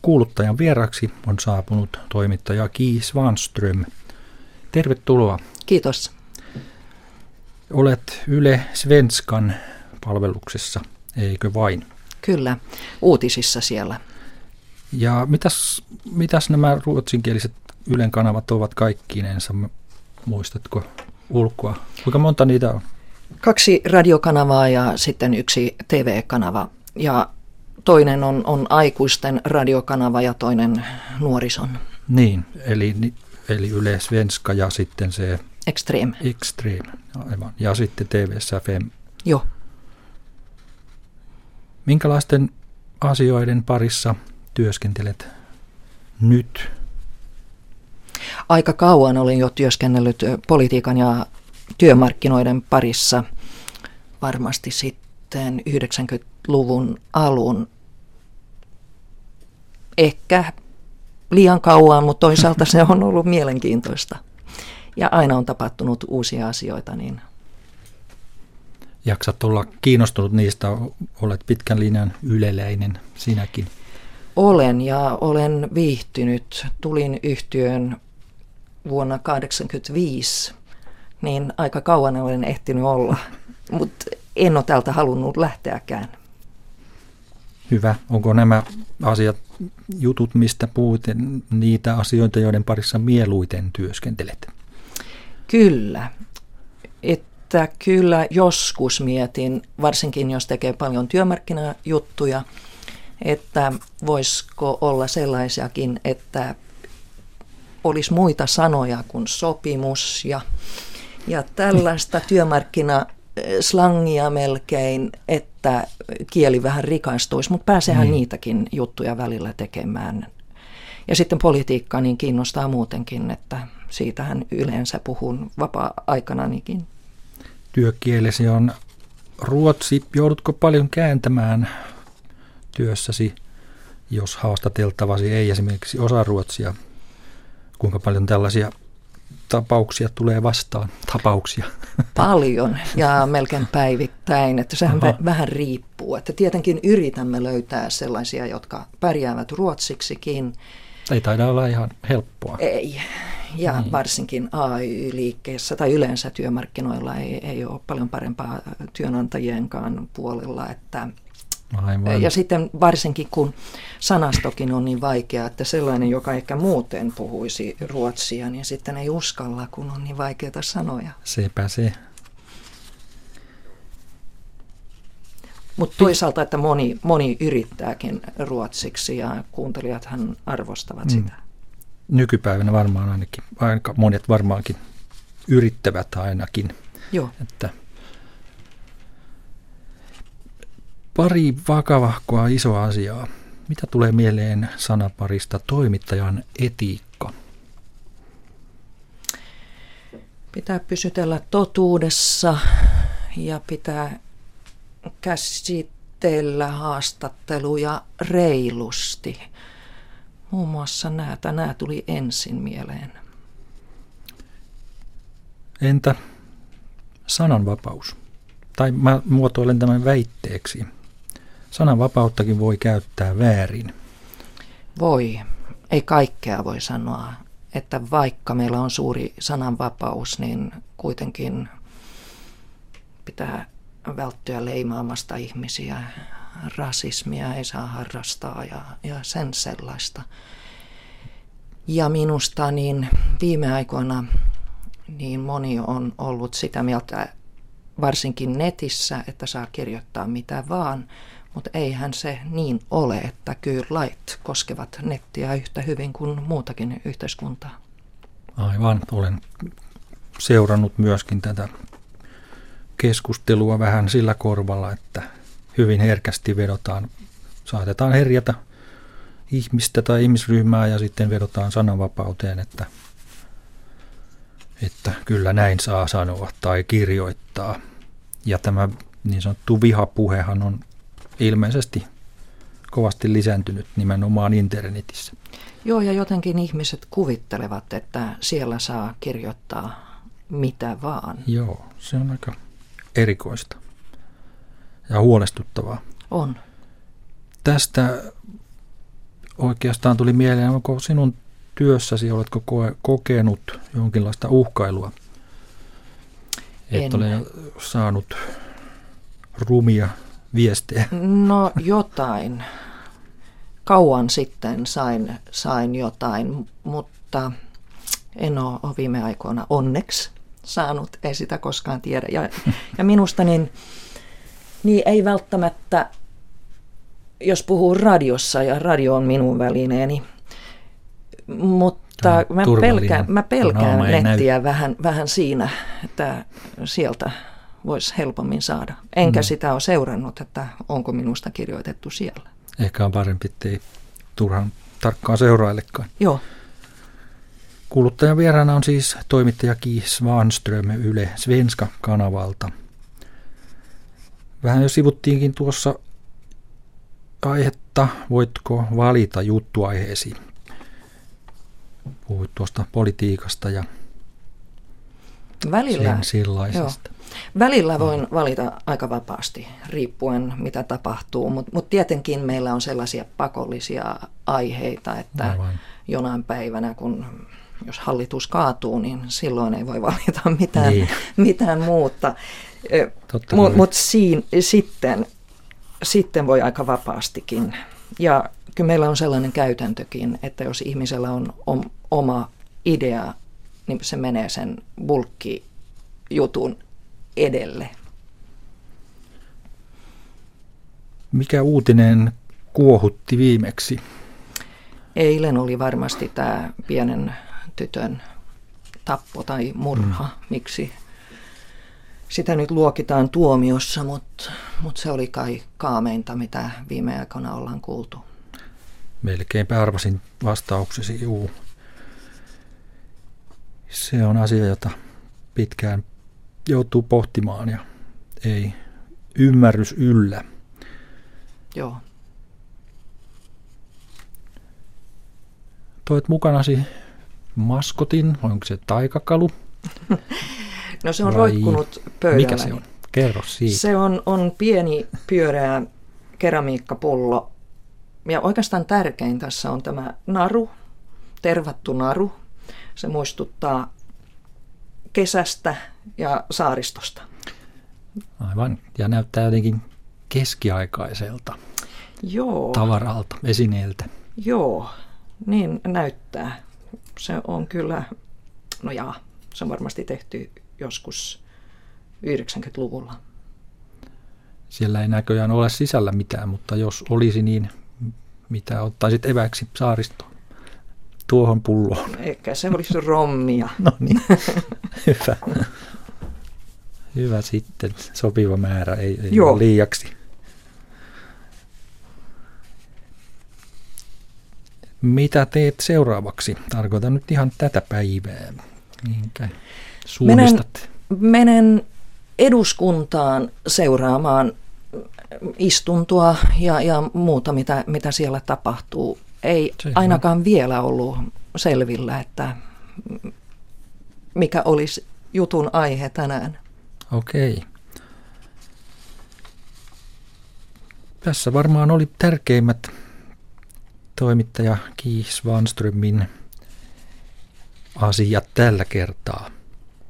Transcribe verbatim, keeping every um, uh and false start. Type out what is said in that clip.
kuuluttajan vieraksi on saapunut toimittaja Ki Svanström. Tervetuloa. Kiitos. Olet Yle Svenskan palveluksessa, eikö vain? Kyllä, uutisissa siellä. Ja mitäs, mitäs nämä ruotsinkieliset Ylen kanavat ovat kaikkinensa? Muistatko ulkoa? Kuinka monta niitä on? Kaksi radiokanavaa ja sitten yksi T V-kanava. Ja toinen on, on aikuisten radiokanava ja toinen nuorison. Niin, eli, eli Yle Svenska ja sitten se... Extreme. Extreme, aivan. Ja sitten T V:ssä F M. Joo. Minkälaisten asioiden parissa työskentelet nyt? Aika kauan olin jo työskennellyt politiikan ja työmarkkinoiden parissa, varmasti sitten yhdeksänkymmentäluvun alun. Ehkä liian kauan, mutta toisaalta se on ollut mielenkiintoista. Ja aina on tapahtunut uusia asioita. Niin. Jaksat olla kiinnostunut niistä, olet pitkän linjan yleläinen sinäkin. Olen ja olen viihtynyt. Tulin yhtiöön vuonna tuhatyhdeksänsataakahdeksankymmentäviisi, niin aika kauan olen ehtinyt olla, mutta en ole täältä halunnut lähteäkään. Hyvä. Onko nämä asiat, jutut, mistä puhut, niitä asioita, joiden parissa mieluiten työskentelet? Kyllä. Että kyllä joskus mietin, varsinkin jos tekee paljon työmarkkinajuttuja, että voisiko olla sellaisiakin, että olisi muita sanoja kuin sopimus ja, ja tällaista työmarkkinaslangia melkein, että kieli vähän rikastuisi, mutta pääsehän niin. niitäkin juttuja välillä tekemään. Ja sitten politiikka niin kiinnostaa muutenkin, että siitähän yleensä puhun vapaa-aikananikin. Työkielesi on ruotsi. Joudutko paljon kääntämään työssäsi, jos haastateltavasi ei esimerkiksi osaa ruotsia? Kuinka paljon tällaisia tapauksia tulee vastaan? Tapauksia. Paljon ja melkein päivittäin, että sehän Aha. vähän riippuu. Että tietenkin yritämme löytää sellaisia, jotka pärjäävät ruotsiksikin. Ei taida olla ihan helppoa. Ei. Ja niin. Varsinkin A Y-liikkeessä tai yleensä työmarkkinoilla ei, ei ole paljon parempaa työnantajienkaan puolella, että Aivan. Ja sitten varsinkin kun sanastokin on niin vaikea, että sellainen, joka ehkä muuten puhuisi ruotsia, niin sitten ei uskalla, kun on niin vaikeita sanoja. Sepä se. Mutta toisaalta, että moni, moni yrittääkin ruotsiksi ja kuuntelijathan arvostavat mm. sitä. Nykypäivänä varmaan ainakin, aika monet varmaankin yrittävät ainakin. Joo. Että pari vakavahkoa isoa asiaa. Mitä tulee mieleen sanaparista toimittajan etiikka? Pitää pysytellä totuudessa ja pitää käsitellä haastatteluja reilusti. Muun muassa nämä, nämä tuli ensin mieleen. Entä sananvapaus? Tai mä muotoilen tämän väitteeksi. Sananvapauttakin voi käyttää väärin. Voi. Ei kaikkea voi sanoa. Että vaikka meillä on suuri sananvapaus, niin kuitenkin pitää välttyä leimaamasta ihmisiä. Rasismia ei saa harrastaa ja, ja sen sellaista. Ja minusta niin viime aikoina niin moni on ollut sitä mieltä, varsinkin netissä, että saa kirjoittaa mitä vaan, mutta eihän se niin ole, että kyllä lait koskevat nettiä yhtä hyvin kuin muutakin yhteiskuntaa. Aivan, olen seurannut myöskin tätä keskustelua vähän sillä korvalla, että hyvin herkästi vedotaan, saatetaan herjätä ihmistä tai ihmisryhmää ja sitten vedotaan sananvapauteen, että, että kyllä näin saa sanoa tai kirjoittaa. Ja tämä niin sanottu vihapuhehan on ilmeisesti kovasti lisääntynyt nimenomaan internetissä. Joo, ja jotenkin ihmiset kuvittelevat, että siellä saa kirjoittaa mitä vaan. Joo, se on aika erikoista ja huolestuttavaa. On. Tästä oikeastaan tuli mieleen, onko sinun työssäsi, oletko koe, kokenut jonkinlaista uhkailua? Et En. ole saanut rumia viestejä. No jotain. Kauan sitten sain, sain jotain, mutta en ole, ole viime aikoina onneksi saanut, ei sitä koskaan tiedä. Ja, ja minusta niin, niin ei välttämättä, jos puhuu radiossa, ja radio on minun välineeni, mutta mä pelkään, mä pelkään nettiä vähän, vähän siinä, että sieltä voisi helpommin saada. Enkä mm. sitä ole seurannut, että onko minusta kirjoitettu siellä. Ehkä on parempi, ettei turhan tarkkaan seuraillekaan. Joo. Kuuluttajan vieraana on siis toimittaja Ki Svanström Yle Svenska-kanavalta. Vähän jo sivuttiinkin tuossa aihetta, voitko valita juttuaiheesi? Puhuit tuosta politiikasta ja Välillä, sen sellaisesta. Joo. Välillä voin valita aika vapaasti, riippuen mitä tapahtuu, mutta mut tietenkin meillä on sellaisia pakollisia aiheita, että Aivan. jonain päivänä, kun jos hallitus kaatuu, niin silloin ei voi valita mitään, niin. mitään muuta. Mutta mut sitten, sitten voi aika vapaastikin. Ja kyllä meillä on sellainen käytäntökin, että jos ihmisellä on om, oma idea, niin se menee sen bulkkijutun edelle. Mikä uutinen kuohutti viimeksi? Eilen oli varmasti tämä pienen tytön tappo tai murha, mm. miksi sitä nyt luokitaan tuomiossa, mutta mut se oli kai kaameinta, mitä viime aikoina ollaan kuultu. Melkeinpä arvasin vastauksesi, juu. Se on asia, jota pitkään joutuu pohtimaan ja ei ymmärrys yllä. Joo. Toit mukanasi maskotin, onko se taikakalu? No se on Vai roikkunut pöydällä. Mikä se on? Kerro siitä. Se on, on pieni pyöreä keramiikkapullo. Ja oikeastaan tärkein tässä on tämä naru, tervattu naru. Se muistuttaa kesästä ja saaristosta. Aivan. Ja näyttää jotenkin keskiaikaiselta Joo. tavaralta, esineeltä. Joo, niin näyttää. Se on kyllä, no jaa, se on varmasti tehty joskus yhdeksänkymmentäluvulla. Siellä ei näköjään ole sisällä mitään, mutta jos olisi, niin mitä ottaisit eväksi saaristoon? Tuohon pulloon. Eikä se olisi rommia. No niin, hyvä. Hyvä sitten, sopiva määrä, ei, ei ole liiaksi. Mitä teet seuraavaksi? Tarkoitan nyt ihan tätä päivää. Minkä suunnistat? Menen, menen eduskuntaan seuraamaan istuntoa ja, ja muuta, mitä, mitä siellä tapahtuu. Ei Se ainakaan on. vielä ollut selvillä, että mikä olisi jutun aihe tänään. Okei. Tässä varmaan oli tärkeimmät toimittaja Ki Svanströmin asiat tällä kertaa.